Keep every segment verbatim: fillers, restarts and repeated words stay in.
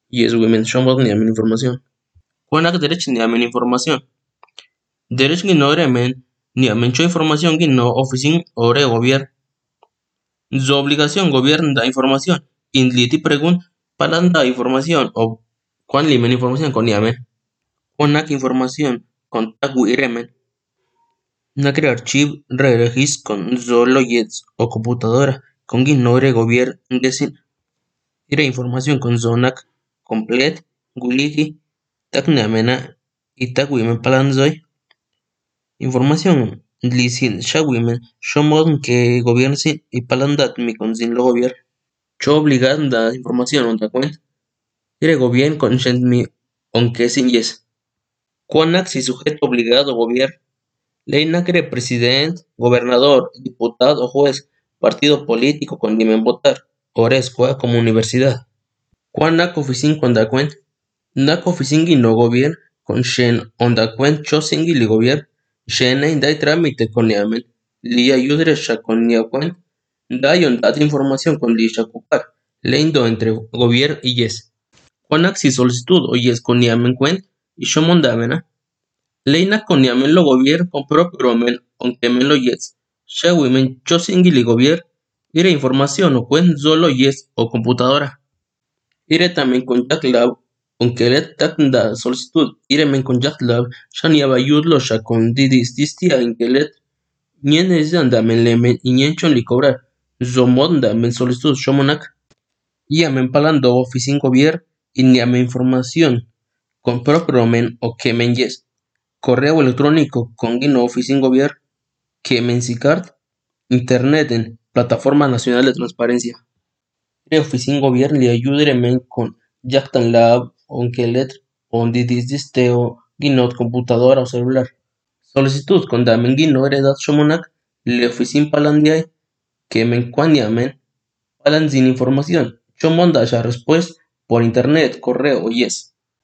Yes, women, shomod ni amen información. Kwanak derech ni amen información. Derech gi no remen ni amen cho información gi no oficin ore gobierno. Su obligación gobierno da información. Inliti pregun palanda información o kwan limen información con yamen. Kwanak información con tagu iremen. Nakre archivo re regis con solo yets o computadora con ignore gobierno desin ire información con zonak complet guliki tak namena y tak wimen palanzoy información lisil shawimen shomod que gobierno sin y palandat mi con sin lo gobierno cho obligado da información on cuenta ire gobierno con shent mi aunque sin yes Kwanak si sujeto obligado gobierno ley nakre presidente, gobernador, diputado o juez, partido político con nimen votar, ora escuela como universidad. Kwan nak oficin con da cuen, nak oficin gi no gobierno con shen onda cuen cho singi li gobierno, shen ay dai trámite con niamen, li ayudre sha con nia cuen, da yon dat información con li sha ocupar, leindo entre gobierno y yes. Kwan nak si solicitud o yes con niamen cuen, y shomondamena, Leina con yamen lo gobierno con propio men aunque men lo yes. Shawi men cho singili gobierno. Ire información o cuen solo yes o computadora. Ire también con JackLab aunque le da solicitud. Ire men con JackLab shan yaba yudlo sha con didis distia en que let. Nien es andamen lemen y nien chon li cobrar. Zomod men solicitud shomonak. Yamen palando oficin gobierno y niame información con propio men o que men yes. Correo electrónico con Gino Oficin Gobierno, que Mensicard, Internet en Plataforma Nacional de Transparencia. El Oficin Gobierno le ayuda men con Jactan Lab, Onkelet, Ondidisteo, Ginot, computadora o celular. Solicitud con Damen Gino Heredad Shomonak, le Oficin Palandiay, que men Yamen, Palan sin información. Chomonda ya respuesta por Internet, correo o yes.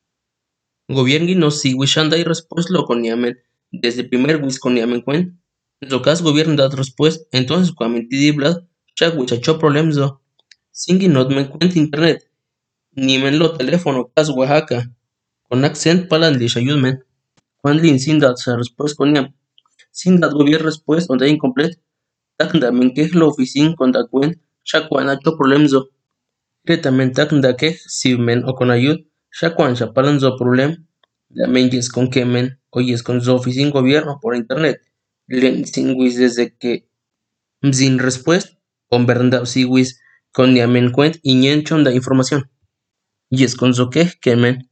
Gobierno no si wishanda y respuesta lo con yamen desde primer wis con yamen cuen. Lo cas gobierno da respuesta entonces cuando di blad cha wichacho problemas do. Singi not men cuenta internet ni men lo teléfono cas Oaxaca con accent palan li ayudmen. Cuando lin sin dat sa respuesta con yam. Sin dat gobierno respuesta donde incompleto. Tak da men que lo oficin con da cuen cha cuan acho problemas do. Retamen tak da que si men o con ayuda. Ya cuando ya paran zo problem, la menjes con que men, oyes con zo oficina gobierno por internet, len sin wis desde que sin respuesta, con verdad si wis con ni amen cuent y nien chon da información. Y es con zo que que men,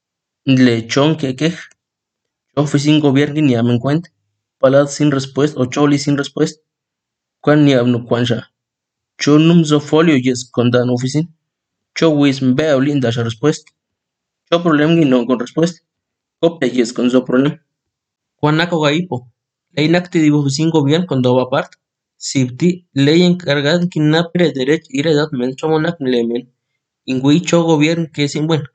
le chon que que, oficina gobierno ni amen cuent, palad sin respuesta o choli sin respuesta, cuan ni abno cuan ya. Chonum zo folio yes con dan oficina, cho wis veo linda esa respuesta. Yo problema y no con respuesta. Copia y es con su problema. Juanaco Gaipo. Ley nacti dibujo sin gobierno con doba part. Sibti ley encargada que napre derecho y redad men chomonac lemen. Ingui cho gobierno que sin bueno.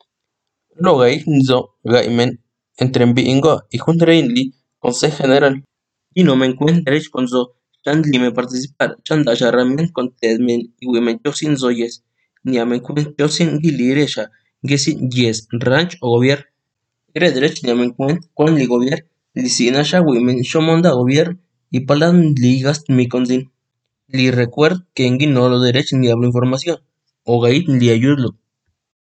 Lo gay zo gaimen entre bingo y junreinli consejo general. Y no me encuentro derecho con zo. Chandli me participar. Chanda charramen con tedmen y wemen yo sin zoyes. Ni a me encuentro sin giliresha. Gesi yes ranch o gobierno. Ere derecho ni amen cuen con li gobierno. Li sinasha women shomonda gobierno y palan ligas mi consin. Li recuerdo que en no lo derecho ni hablo información. O gait li ayudo.